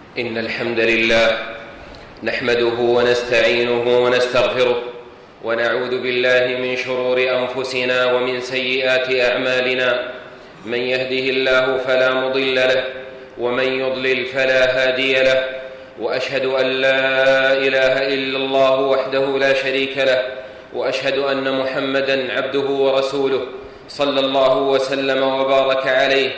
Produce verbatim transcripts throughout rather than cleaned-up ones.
إن الحمد لله نحمده ونستعينه ونستغفره ونعوذ بالله من شرور أنفسنا ومن سيئات أعمالنا. من يهده الله فلا مضل له ومن يضلل فلا هادي له، وأشهد أن لا إله إلا الله وحده لا شريك له، وأشهد أن محمدًا عبده ورسوله صلى الله وسلم وبارك عليه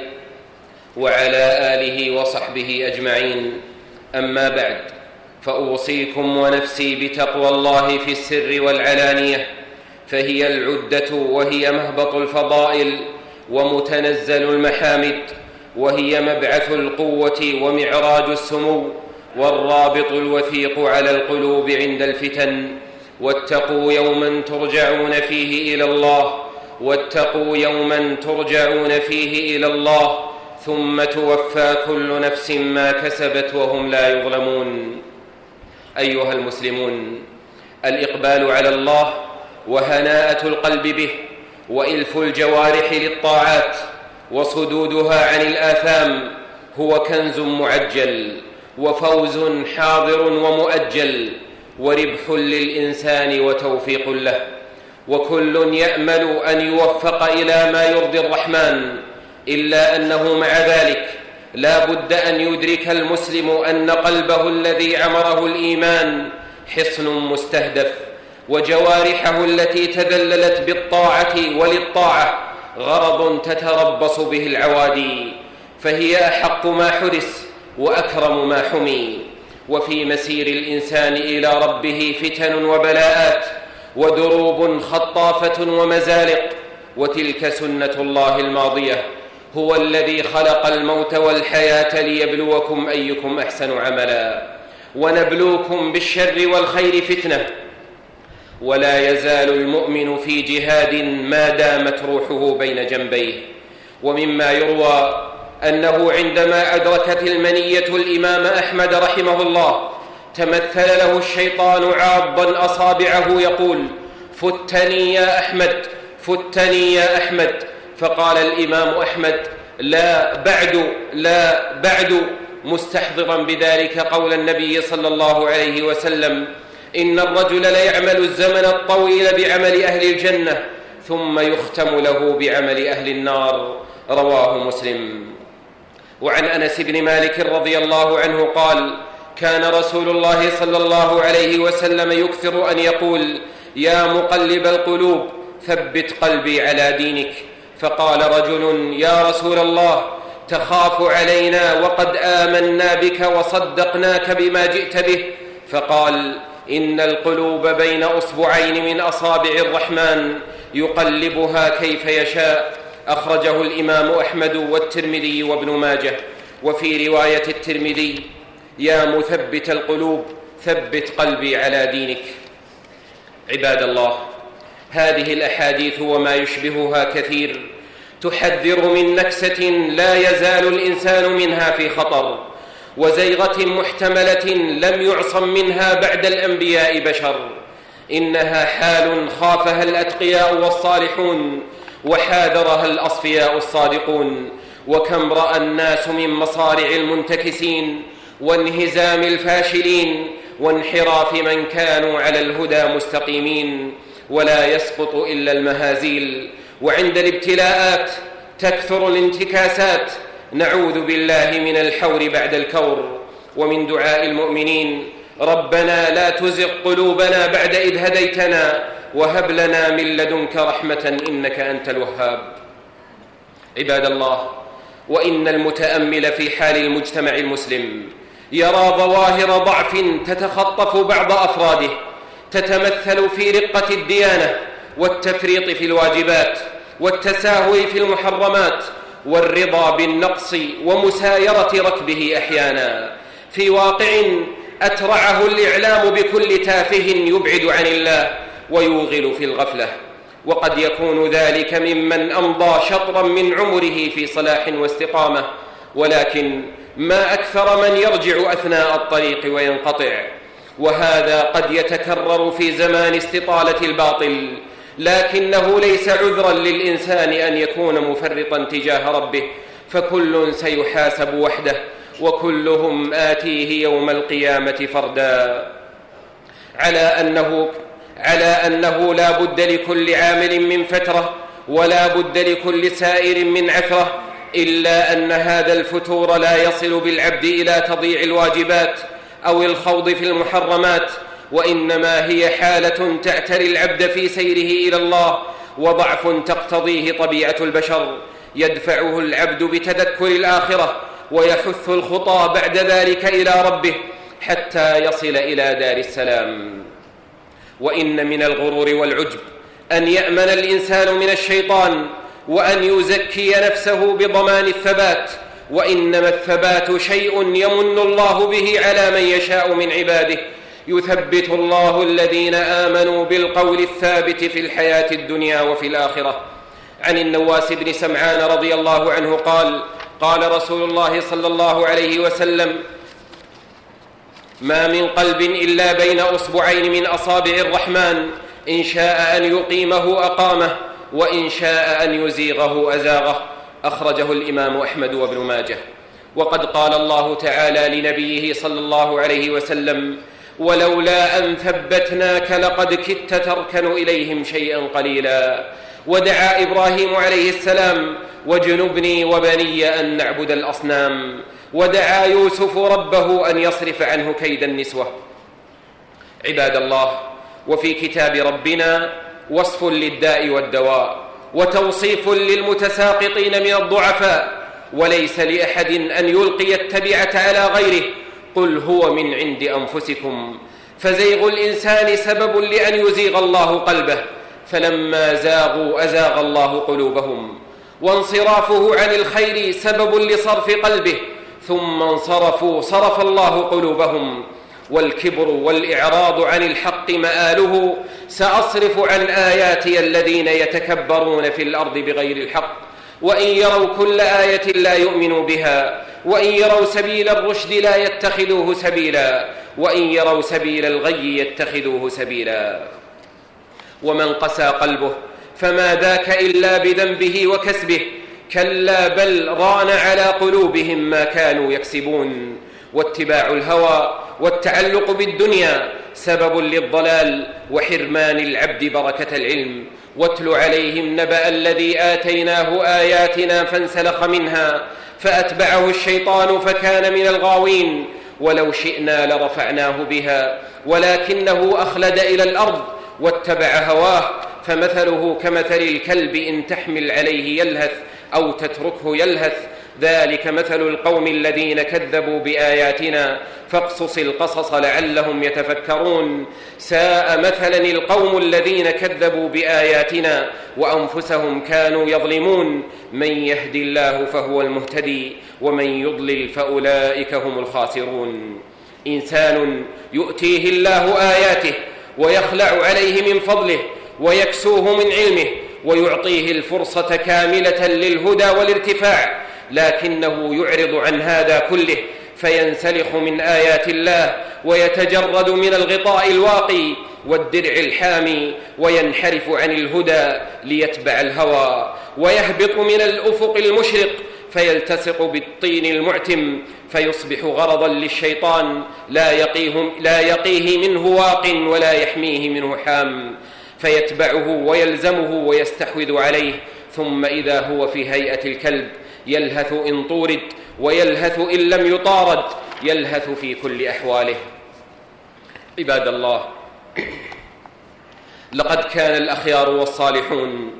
وعلى آله وصحبه أجمعين. أما بعد، فأوصيكم ونفسي بتقوى الله في السر والعلانية، فهي العدة وهي مهبط الفضائل ومتنزل المحامد، وهي مبعث القوة ومعراج السمو والرابط الوثيق على القلوب عند الفتن. واتقوا يوما ترجعون فيه إلى الله واتقوا يوما ترجعون فيه إلى الله ثم توفى كل نفس ما كسبت وهم لا يظلمون. أيها المسلمون، الإقبال على الله وهناءة القلب به وإلف الجوارح للطاعات وصدودها عن الآثام هو كنز معجل وفوز حاضر ومؤجل وربح للإنسان وتوفيق له، وكل يأمل أن يوفق إلى ما يرضي الرحمن، إلا أنه مع ذلك لا بد أن يدرك المسلم أن قلبه الذي عمره الإيمان حصن مستهدف، وجوارحه التي تذللت بالطاعة وللطاعة غرض تتربص به العوادي، فهي أحق ما حرس وأكرم ما حمي. وفي مسير الإنسان إلى ربه فتن وبلاءات ودروب خطافة ومزالق، وتلك سنة الله الماضية. هو الذي خلق الموت والحياة ليبلوكم أيكم أحسن عملا، ونبلوكم بالشر والخير فتنة. ولا يزال المؤمن في جهاد ما دامت روحه بين جنبيه. ومما يروى أنه عندما أدركت المنية الإمام أحمد رحمه الله تمثل له الشيطان عاضا أصابعه يقول: فتني يا أحمد، فتني يا أحمد. فقال الإمام أحمد: لا بعد، لا بعد، مستحضرا بذلك قول النبي صلى الله عليه وسلم: إن الرجل ليعمل الزمن الطويل بعمل أهل الجنة ثم يختم له بعمل أهل النار. رواه مسلم. وعن أنس بن مالك رضي الله عنه قال: كان رسول الله صلى الله عليه وسلم يكثر أن يقول: يا مقلب القلوب ثبت قلبي على دينك. فقال رجل: يا رسول الله، تخاف علينا وقد آمنا بك وصدقناك بما جئت به. فقال: إن القلوب بين أصبعين من أصابع الرحمن يقلبها كيف يشاء. أخرجه الإمام أحمد والترمذي وابن ماجه. وفي رواية الترمذي: يا مثبت القلوب ثبت قلبي على دينك. عباد الله، هذه الأحاديث وما يشبهها كثير تحذر من نكسة لا يزال الإنسان منها في خطر، وزيغة محتملة لم يعصم منها بعد الأنبياء بشر. إنها حال خافها الأتقياء والصالحون وحاذرها الأصفياء الصادقون. وكم رأى الناس من مصارع المنتكسين وانهزام الفاشلين وانحراف من كانوا على الهدى مستقيمين، ولا يسقط إلا المهازيل. وعند الابتلاءات تكثر الانتكاسات، نعوذ بالله من الحور بعد الكور. ومن دعاء المؤمنين: ربنا لا تزغ قلوبنا بعد إذ هديتنا وهب لنا من لدنك رحمة إنك أنت الوهاب. عباد الله، وإن المتأمل في حال المجتمع المسلم يرى ظواهر ضعف تتخطف بعض أفراده، تتمثل في رقة الديانة والتفريط في الواجبات والتساهل في المحرمات والرضا بالنقص ومسايرة ركبه أحيانا، في واقع أترعه الإعلام بكل تافه يبعد عن الله ويوغل في الغفلة. وقد يكون ذلك ممن أمضى شطرا من عمره في صلاح واستقامة، ولكن ما أكثر من يرجع أثناء الطريق وينقطع. وهذا قد يتكرر في زمان استطالة الباطل، لكنه ليس عذرا للإنسان أن يكون مفرطا تجاه ربه، فكل سيحاسب وحده، وكلهم آتيه يوم القيامة فردا. على أنه, على أنه لا بد لكل عامل من فترة، ولا بد لكل سائر من عثرة، إلا أن هذا الفتور لا يصل بالعبد إلى تضييع الواجبات أو الخوض في المحرمات، وإنما هي حالة تعتري العبد في سيره إلى الله، وضعف تقتضيه طبيعة البشر، يدفعه العبد بتذكر الآخرة، ويحث الخطى بعد ذلك إلى ربه حتى يصل إلى دار السلام. وإن من الغرور والعجب أن يأمن الإنسان من الشيطان، وأن يزكي نفسه بضمان الثبات، وإنما الثبات شيء يمن الله به على من يشاء من عباده، يثبت الله الذين آمنوا بالقول الثابت في الحياة الدنيا وفي الآخرة. عن النواس بن سمعان رضي الله عنه قال: قال رسول الله صلى الله عليه وسلم: ما من قلب إلا بين أصبعين من أصابع الرحمن، إن شاء أن يقيمه أقامه، وإن شاء أن يزيغه أزاغه. أخرجه الإمام أحمد وابن ماجه. وقد قال الله تعالى لنبيه صلى الله عليه وسلم: ولولا أن ثبتناك لقد كدت تركن إليهم شيئا قليلا. ودعا إبراهيم عليه السلام: واجنبني وبني أن نعبد الأصنام. ودعا يوسف ربه أن يصرف عنه كيد النسوة. عباد الله، وفي كتاب ربنا وصف للداء والدواء، وتوصيف للمتساقطين من الضعفاء، وليس لأحد أن يلقي التبعة على غيره. قل هو من عند أنفسكم، فزيغ الإنسان سبب لأن يزيغ الله قلبه، فلما زاغوا أزاغ الله قلوبهم. وانصرافه عن الخير سبب لصرف قلبه، ثم انصرفوا صرف الله قلوبهم. والكبر والإعراض عن الحق مآله: سأصرف عن آياتي الذين يتكبرون في الأرض بغير الحق، وإن يروا كل آية لا يؤمنوا بها، وإن يروا سبيل الرشد لا يتخذوه سبيلا، وإن يروا سبيل الغي يتخذوه سبيلا. ومن قسى قلبه فما ذاك إلا بذنبه وكسبه، كلا بل ران على قلوبهم ما كانوا يكسبون. واتباع الهوى والتعلق بالدنيا سبب للضلال وحرمان العبد بركة العلم. واتل عليهم نبأ الذي آتيناه آياتنا فانسلخ منها فأتبعه الشيطان فكان من الغاوين. ولو شئنا لرفعناه بها ولكنه أخلد إلى الأرض واتبع هواه، فمثله كمثل الكلب إن تحمل عليه يلهث أو تتركه يلهث، ذلك مثل القوم الذين كذبوا بآياتنا فاقصص القصص لعلهم يتفكرون. ساء مثلا القوم الذين كذبوا بآياتنا وأنفسهم كانوا يظلمون. من يهد الله فهو المهتدي، ومن يضلل فأولئك هم الخاسرون. إنسان يؤتيه الله آياته ويخلع عليه من فضله ويكسوه من علمه ويعطيه الفرصة كاملة للهدى والارتفاع، لكنه يعرض عن هذا كله فينسلخ من آيات الله ويتجرد من الغطاء الواقي والدرع الحامي وينحرف عن الهدى ليتبع الهوى، ويهبط من الأفق المشرق فيلتصق بالطين المعتم فيصبح غرضا للشيطان لا يقيه, لا يقيه منه واق ولا يحميه منه حام، فيتبعه ويلزمه ويستحوذ عليه، ثم إذا هو في هيئة الكلب يلهث إن طورد ويلهث إن لم يطارد، يلهث في كل أحواله. عباد الله، لقد كان الأخيار والصالحون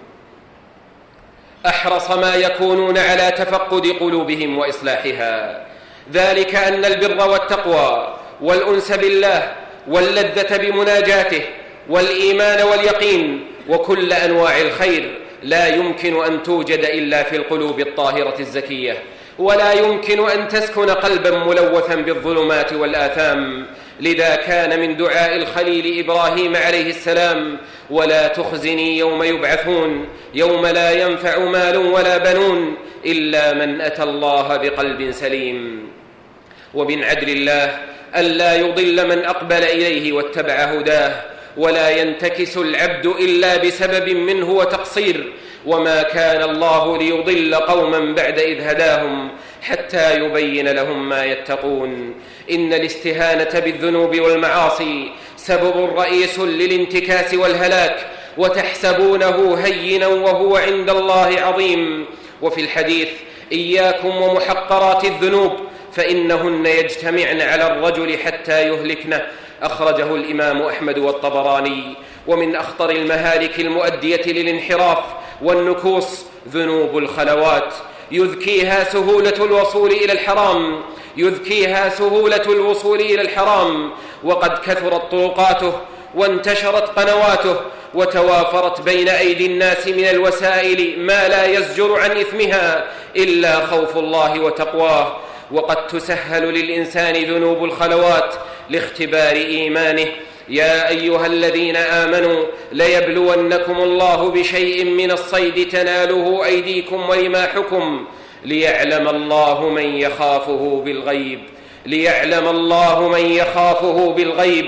أحرص ما يكونون على تفقد قلوبهم وإصلاحها، ذلك أن البر والتقوى والأنس بالله واللذة بمناجاته والإيمان واليقين وكل أنواع الخير لا يمكن أن توجد إلا في القلوب الطاهرة الزكية، ولا يمكن أن تسكن قلبا ملوثا بالظلمات والآثام. لذا كان من دعاء الخليل إبراهيم عليه السلام: ولا تخزني يوم يبعثون يوم لا ينفع مال ولا بنون إلا من أتى الله بقلب سليم. ومن عدل الله ألا يضل من أقبل إليه واتبع هداه، ولا ينتكس العبد إلا بسبب منه وتقصير، وما كان الله ليضل قوما بعد إذ هداهم حتى يبين لهم ما يتقون. إن الاستهانة بالذنوب والمعاصي سبب رئيس للانتكاس والهلاك، وتحسبونه هينا وهو عند الله عظيم. وفي الحديث: إياكم ومحقرات الذنوب فإنهن يجتمعن على الرجل حتى يهلكنه. أخرجه الإمام أحمد والطبراني. ومن أخطر المهالك المؤدية للانحراف والنكوص ذنوب الخلوات، يذكيها سهولة الوصول إلى الحرام يذكيها سهولة الوصول إلى الحرام وقد كثرت طرقاته وانتشرت قنواته، وتوافرت بين أيدي الناس من الوسائل ما لا يزجر عن إثمها إلا خوف الله وتقواه. وقد تسهل للإنسان ذنوب الخلوات لاختبار إيمانه. يا أيها الذين آمنوا ليبلونكم الله بشيء من الصيد تناله أيديكم ورماحكم ليعلم الله من يخافه بالغيب ليعلم الله من يخافه بالغيب.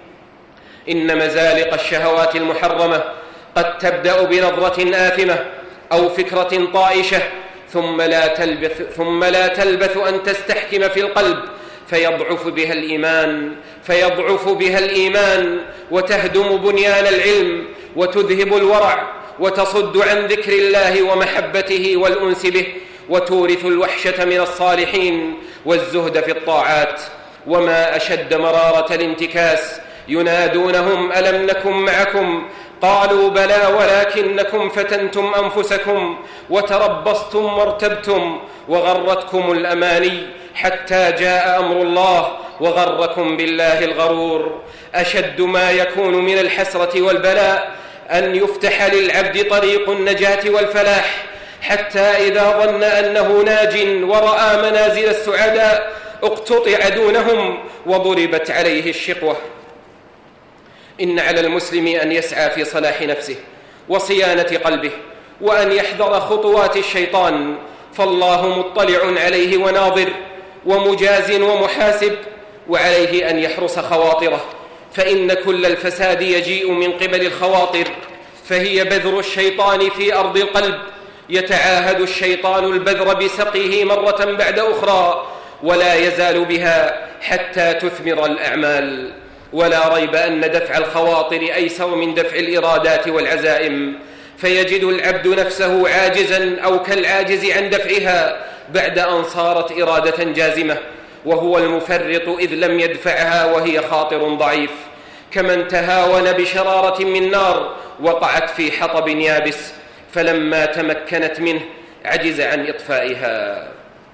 إن مزالق الشهوات المحرمة قد تبدأ بنظرة آثمة أو فكرة طائشة، ثم لا تلبث, ثم لا تلبث أن تستحكم في القلب فيضعف بها الإيمان فيضعف بها الإيمان وتهدم بنيان العلم وتذهب الورع وتصد عن ذكر الله ومحبته والأنس به، وتورث الوحشة من الصالحين والزهد في الطاعات. وما أشد مرارة الانتكاس، ينادونهم ألم نكن معكم قالوا بلى ولكنكم فتنتم أنفسكم وتربصتم وارتبتم وغرتكم الأماني حتى جاء أمر الله وغركم بالله الغرور. أشد ما يكون من الحسرة والبلاء أن يفتح للعبد طريق النجاة والفلاح حتى إذا ظن أنه ناج ورأى منازل السعداء اقتطع دونهم وضربت عليه الشقوة. إن على المسلم أن يسعى في صلاح نفسه وصيانة قلبه، وأن يحذر خطوات الشيطان، فالله مطلع عليه وناظر ومجاز ومحاسب، وعليه أن يحرس خواطره، فإن كل الفساد يجيء من قبل الخواطر، فهي بذر الشيطان في أرض القلب. يتعاهد الشيطان البذر بسقيه مرة بعد أخرى ولا يزال بها حتى تثمر الأعمال. ولا ريب أن دفع الخواطر أيسر من دفع الإرادات والعزائم، فيجد العبد نفسه عاجزا أو كالعاجز عن دفعها بعد أن صارت إرادة جازمة، وهو المفرط إذ لم يدفعها وهي خاطر ضعيف، كمن تهاون بشرارة من نار وقعت في حطب يابس فلما تمكنت منه عجز عن إطفائها.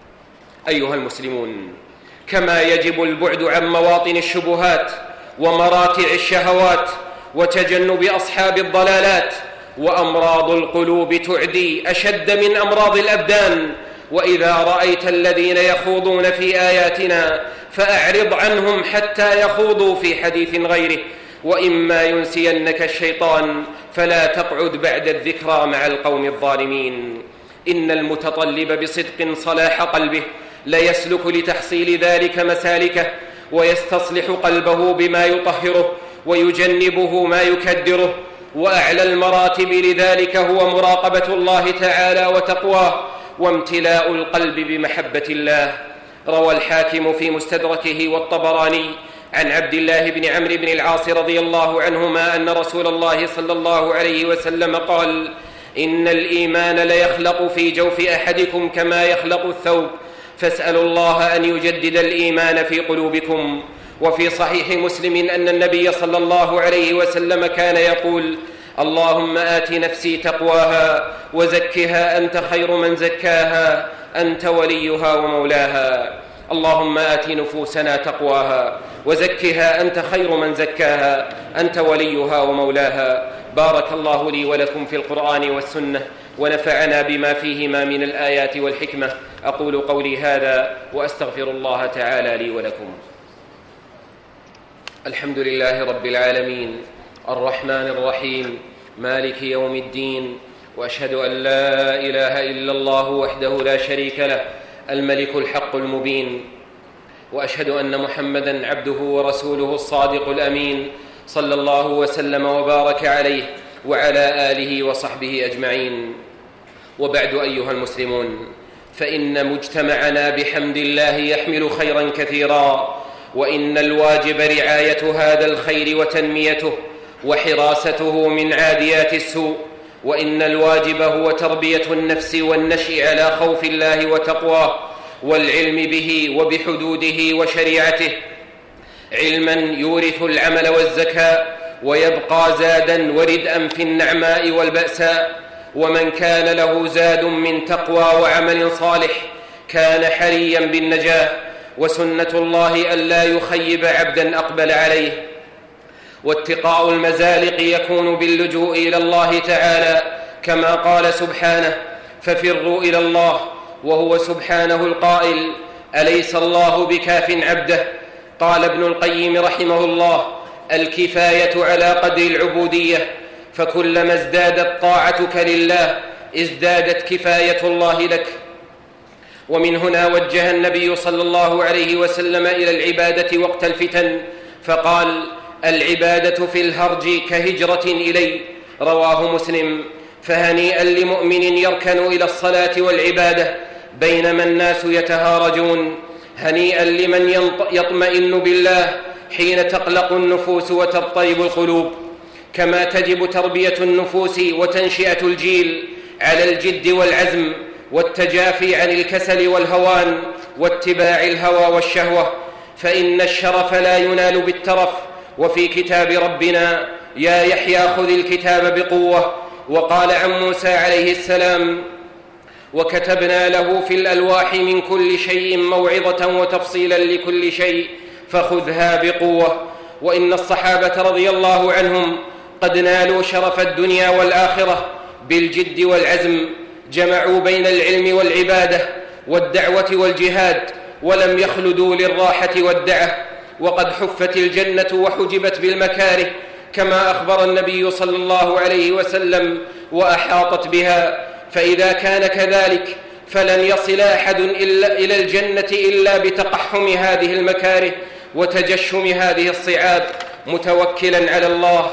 أيها المسلمون، كما يجب البعد عن مواطن الشبهات ومراتع الشهوات وتجنب أصحاب الضلالات، وأمراض القلوب تعدي أشد من أمراض الأبدان. وإذا رأيت الذين يخوضون في آياتنا فأعرض عنهم حتى يخوضوا في حديث غيره، وإما ينسينك الشيطان فلا تقعد بعد الذكرى مع القوم الظالمين. إن المتطلب بصدق صلاح قلبه ليسلك لتحصيل ذلك مسالكه، ويستصلح قلبه بما يطهره ويجنبه ما يكدره. وأعلى المراتب لذلك هو مراقبة الله تعالى وتقواه وامتلاء القلب بمحبة الله. روى الحاكم في مستدركه والطبراني عن عبد الله بن عمرو بن العاص رضي الله عنهما أن رسول الله صلى الله عليه وسلم قال: إن الإيمان ليخلق في جوف أحدكم كما يخلق الثوب، فاسألوا الله أن يجدد الإيمان في قلوبكم. وفي صحيح مسلم أن النبي صلى الله عليه وسلم كان يقول: اللهم آت نفسي تقواها وزكها أنت خير من زكاها أنت وليها ومولاها. اللهم آت نفوسنا تقواها وزكها أنت خير من زكاها أنت وليها ومولاها. بارك الله لي ولكم في القرآن والسنة، ونفعنا بما فيهما من الآيات والحكمة. أقول قولي هذا وأستغفر الله تعالى لي ولكم. الحمد لله رب العالمين الرحمن الرحيم مالك يوم الدين، وأشهد أن لا إله إلا الله وحده لا شريك له الملك الحق المبين، وأشهد أن محمدًا عبده ورسوله الصادق الأمين، صلى الله وسلم وبارك عليه وعلى آله وصحبه أجمعين. وبعد، أيها المسلمون، فإن مجتمعنا بحمد الله يحمل خيرا كثيرا، وإن الواجب رعاية هذا الخير وتنميته وحراسته من عاديات السوء، وإن الواجب هو تربية النفس والنشء على خوف الله وتقواه والعلم به وبحدوده وشريعته، علما يورث العمل والزكاة ويبقى زادا وردءا في النعماء والبأساء. ومن كان له زاد من تقوى وعمل صالح كان حريا بالنجاة، وسنة الله ألا يخيب عبدا أقبل عليه. واتقاء المزالق يكون باللجوء إلى الله تعالى، كما قال سبحانه: ففروا إلى الله، وهو سبحانه القائل: أليس الله بكاف عبده؟ قال ابن القيم رحمه الله: الكفاية على قدر العبودية، فكلما ازدادت طاعتك لله ازدادت كفاية الله لك. ومن هنا وجه النبي صلى الله عليه وسلم إلى العبادة وقت الفتن فقال: العبادة في الهرج كهجرة إلي، رواه مسلم. فهنيئا لمؤمن يركن إلى الصلاة والعبادة بينما الناس يتهارجون، هنيئا لمن يطمئن بالله حين تقلق النفوس وتضطرب القلوب. كما تجب تربية النفوس وتنشئة الجيل على الجد والعزم والتجافي عن الكسل والهوان واتباع الهوى والشهوة، فإن الشرف لا ينال بالترف. وفي كتاب ربنا: يا يحيى خذ الكتاب بقوة. وقال عن موسى عليه السلام: وكتبنا له في الألواح من كل شيء موعظة وتفصيلا لكل شيء فخذها بقوة. وإن الصحابة رضي الله عنهم قد نالوا شرف الدنيا والآخرة بالجد والعزم، جمعوا بين العلم والعبادة والدعوة والجهاد، ولم يخلدوا للراحة والدعة، وقد حفت الجنة وحجبت بالمكاره كما أخبر النبي صلى الله عليه وسلم وأحاطت بها. فإذا كان كذلك فلن يصل أحد إلا إلى الجنة إلا بتقحم هذه المكاره وتجشم هذه الصعاب متوكلا على الله.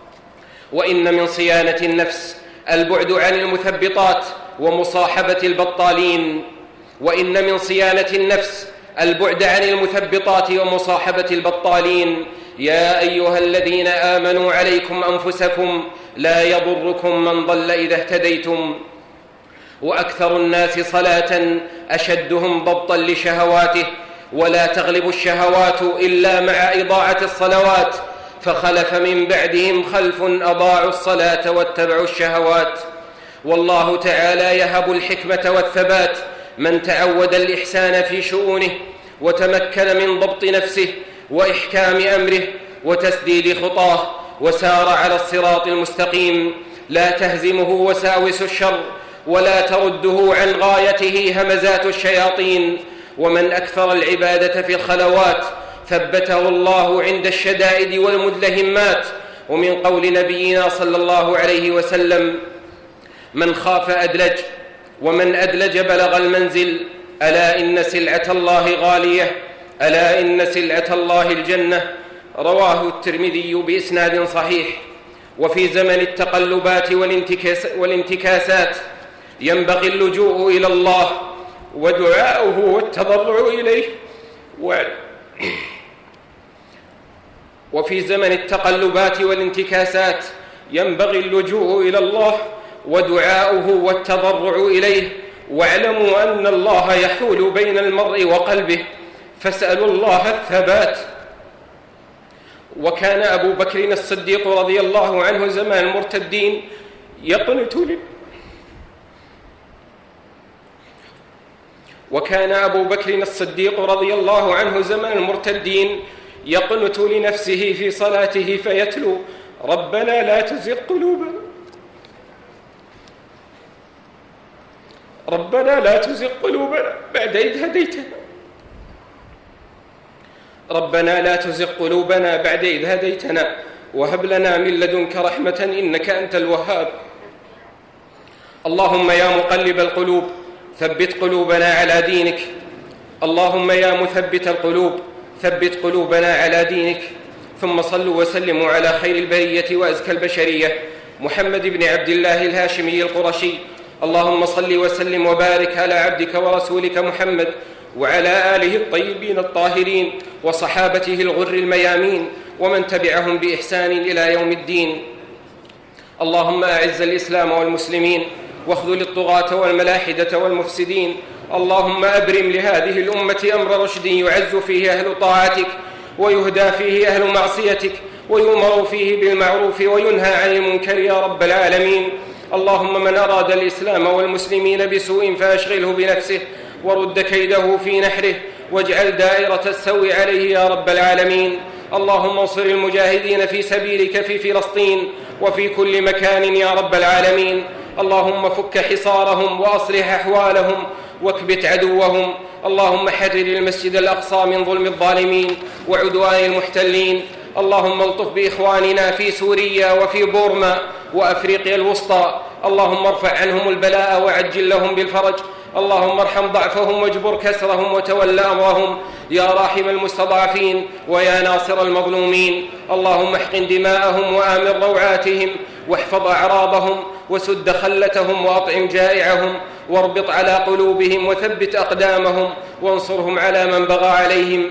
وإن من صيانة النفس البعد عن المثبطات ومصاحبة البطالين وإن من صيانة النفس البعد عن المثبطات ومصاحبة البطالين. يا أيها الذين آمنوا عليكم أنفسكم لا يضركم من ضل إذا اهتديتم. وأكثر الناس صلاة أشدهم ضبطا لشهواته، ولا تغلب الشهوات إلا مع إضاعة الصلوات، فخلف من بعدهم خلف أضاعوا الصلاة واتبعوا الشهوات. والله تعالى يهب الحكمة والثبات من تعود الإحسان في شؤونه وتمكن من ضبط نفسه وإحكام أمره وتسديد خطاه وسار على الصراط المستقيم، لا تهزمه وساوس الشر ولا ترده عن غايته همزات الشياطين. ومن أكثر العبادة في الخلوات ثبته الله عند الشدائد والمدلهمات. ومن قول نبينا صلى الله عليه وسلم: من خاف أدلج، ومن أدلج بلغ المنزل. ألا إن سلعة الله غالية، ألا إن سلعة الله الجنة. رواه الترمذي بإسناد صحيح. وفي زمن التقلبات والانتكاس والانتكاسات ينبغي اللجوء إلى الله ودعاؤه والتضرع إليه و... وفي زمن التقلبات والانتكاسات ينبغي اللجوء إلى الله ودعاؤه والتضرع إليه، واعلموا أن الله يحول بين المرء وقلبه، فاسألوا الله الثبات. وكان أبو بكر الصديق رضي الله عنه زمان المرتدين يقنت ل... وكان أبو بكر الصديق رضي الله عنه زمان المرتدين يقنت لنفسه في صلاته فيتلو: ربنا لا تزغ قلوبنا ربنا لا تزغ قلوبنا بعد إذ هديتنا ربنا لا تزغ قلوبنا بعد إذ هديتنا وهب لنا من لدنك رحمة إنك أنت الوهاب. اللهم يا مقلب القلوب ثبت قلوبنا على دينك. اللهم يا مثبت القلوب ثبت قلوبنا على دينك. ثم صلوا وسلموا على خير البرية وأزكى البشرية محمد بن عبد الله الهاشمي القرشي اللهم صل وسلم وبارك على عبدك ورسولك محمد وعلى آله الطيبين الطاهرين وصحابته الغر الميامين ومن تبعهم بإحسان إلى يوم الدين. اللهم أعز الإسلام والمسلمين واخذل الطغاة والملاحدة والمفسدين. اللهم أبرم لهذه الأمة أمر رشد يعز فيه أهل طاعتك ويهدى فيه أهل معصيتك ويؤمر فيه بالمعروف وينهى عن المنكر يا رب العالمين. اللهم من أراد الإسلام والمسلمين بسوء فأشغله بنفسه ورد كيده في نحره واجعل دائرة السوء عليه يا رب العالمين. اللهم انصر المجاهدين في سبيلك في فلسطين وفي كل مكان يا رب العالمين. اللهم فك حصارهم وأصلح أحوالهم واكبت عدوهم. اللهم حرر المسجد الأقصى من ظلم الظالمين وعدوان المحتلين. اللهم الطف بإخواننا في سوريا وفي بورما وأفريقيا الوسطى. اللهم ارفع عنهم البلاء وعجل لهم بالفرج. اللهم ارحم ضعفهم واجبر كسرهم وتول أمرهم يا راحم المستضعفين ويا ناصر المظلومين. اللهم احقن دماءهم وآمن روعاتهم واحفظ أعراضهم وسد خلتهم وأطعم جائعهم واربط على قلوبهم وثبت أقدامهم وانصرهم على من بغى عليهم.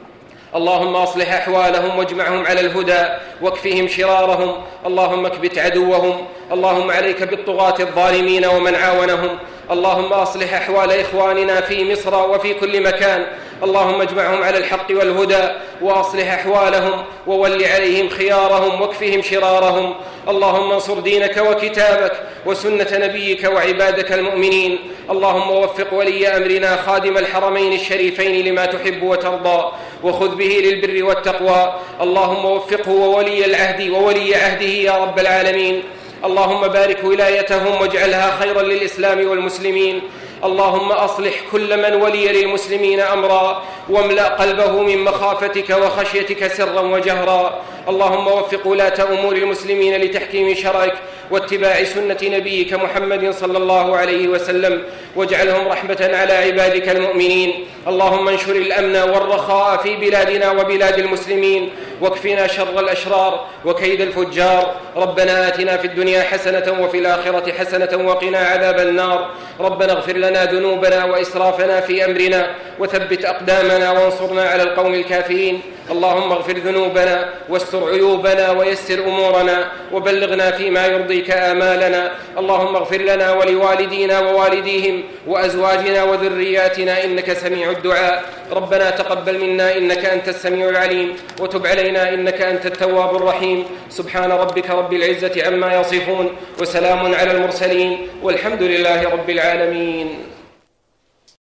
اللهم أصلح أحوالهم واجمعهم على الهدى واكفهم شرارهم. اللهم اكبت عدوهم. اللهم عليك بالطغاة الظالمين ومن عاونهم. اللهم أصلح أحوال إخواننا في مصر وفي كل مكان. اللهم اجمعهم على الحق والهدى وأصلح أحوالهم وول عليهم خيارهم واكفهم شرارهم. اللهم انصر دينك وكتابك وسنة نبيك وعبادك المؤمنين. اللهم وفق ولي أمرنا خادم الحرمين الشريفين لما تحب وترضى وخذ به للبر والتقوى. اللهم وفقه وولي العهد وولي عهده يا رب العالمين. اللهم بارك ولايتهم واجعلها خيرا للإسلام والمسلمين. اللهم أصلح كل من ولي للمسلمين أمرا واملأ قلبه من مخافتك وخشيتك سرا وجهرا. اللهم وفق ولاة أمور المسلمين لتحكيم شرعك واتباع سنة نبيك محمد صلى الله عليه وسلم واجعلهم رحمة على عبادك المؤمنين. اللهم انشر الأمن والرخاء في بلادنا وبلاد المسلمين واكفنا شر الأشرار وكيد الفجار. ربنا آتنا في الدنيا حسنة وفي الآخرة حسنة وقنا عذاب النار. ربنا اغفر لنا ذنوبنا وإسرافنا في أمرنا وثبت أقدامنا وانصرنا على القوم الكافرين. اللهم اغفر ذنوبنا واستر عيوبنا ويسر أمورنا وبلغنا فيما يرضيك آمالنا. اللهم اغفر لنا ولوالدينا ووالديهم وأزواجنا وذرياتنا إنك سميع الدعاء. ربنا تقبل منا إنك أنت السميع العليم وتب علينا إنك أنت التواب الرحيم. سبحان ربك رب العزة عما يصفون وسلام على المرسلين والحمد لله رب العالمين.